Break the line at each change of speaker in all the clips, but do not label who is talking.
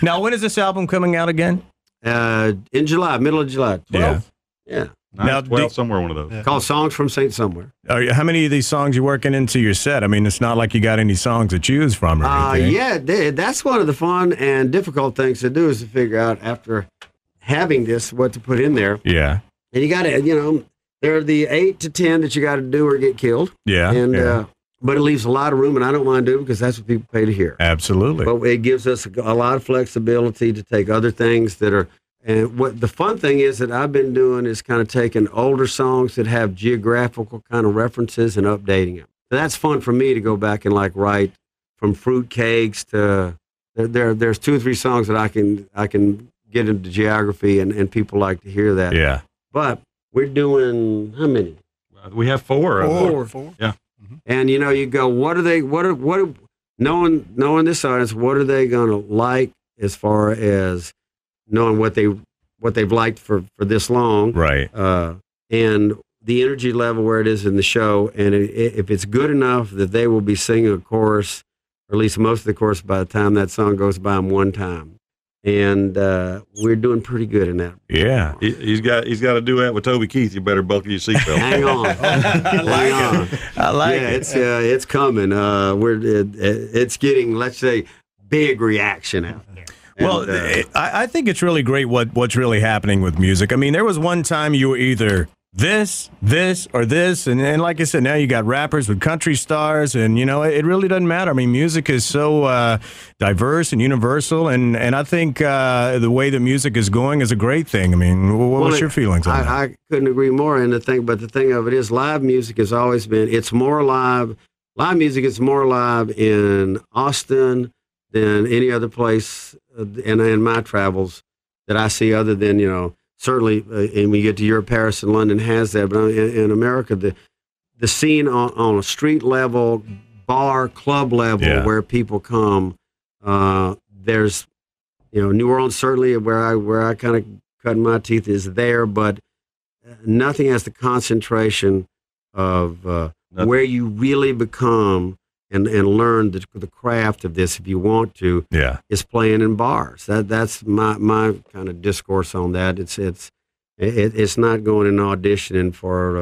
Now, when is this album coming out again?
In July, middle of July. 12th? Yeah.
Now, 12, somewhere one of those.
Yeah. Called Songs from Saint Somewhere.
How many of these songs you working into your set? I mean, it's not like you got any songs to choose from or anything.
Yeah, that's one of the fun and difficult things to do is to figure out after having this what to put in there.
Yeah.
And you got to, there are the 8 to 10 that you got to do or get killed.
Yeah.
And but it leaves a lot of room, and I don't mind doing it because that's what people pay to hear.
Absolutely.
But it gives us a lot of flexibility to take other things that are. And what the fun thing is that I've been doing is kind of taking older songs that have geographical kind of references and updating them. So that's fun for me to go back and like write from fruitcakes to there's 2 or 3 songs that I can get into geography and people like to hear that.
Yeah.
But we're doing how many?
We have 4.
4.
Yeah.
And you go, what are knowing this audience, what are they going to like as far as knowing what they've liked for this long,
right?
And the energy level where it is in the show, and if it's good enough that they will be singing a chorus, or at least most of the chorus, by the time that song goes by them one time, and we're doing pretty good in that.
Yeah,
he's got to do that with Toby Keith. You better buckle your seatbelt.
Hang on,
I like
it. It's coming. It's getting, let's say, big reaction out there.
Well, I think it's really great what's really happening with music. I mean, there was one time you were either this, or this, and like I said, now you got rappers with country stars, and it really doesn't matter. I mean, music is so diverse and universal, and I think the way that music is going is a great thing. I mean, what's your feelings on that?
I couldn't agree more. And the thing of it is, live music has always been. It's more live. Live music is more live in Austin than any other place in my travels that I see, other than, certainly, and we get to Europe, Paris, and London has that. But in America, the scene on a street level, bar, club level, where people come, there's, New Orleans certainly where I kind of cut my teeth is there, but nothing has the concentration of where you really become and learn the craft of this, if you want to, is playing in bars. That's my kind of discourse on that. It's not going and auditioning for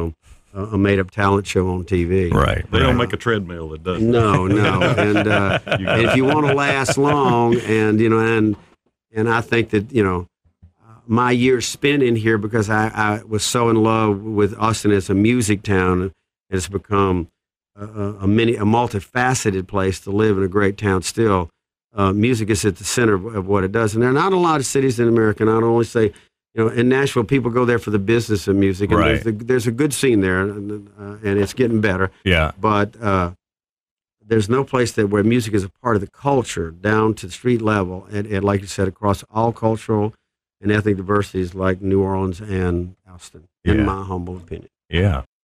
a made up talent show on TV.
Right.
They don't make a treadmill that does.
No. And if you want to last long, and I think that my years spent in here, because I was so in love with Austin as a music town, it's become a multifaceted place to live in a great town still. Music is at the center of what it does. And there are not a lot of cities in America, and I don't only say, in Nashville, people go there for the business of music. And
right.
there's a good scene there, and it's getting better.
Yeah.
But there's no place where music is a part of the culture down to the street level, and like you said, across all cultural and ethnic diversities like New Orleans and Austin, in my humble opinion.
Yeah.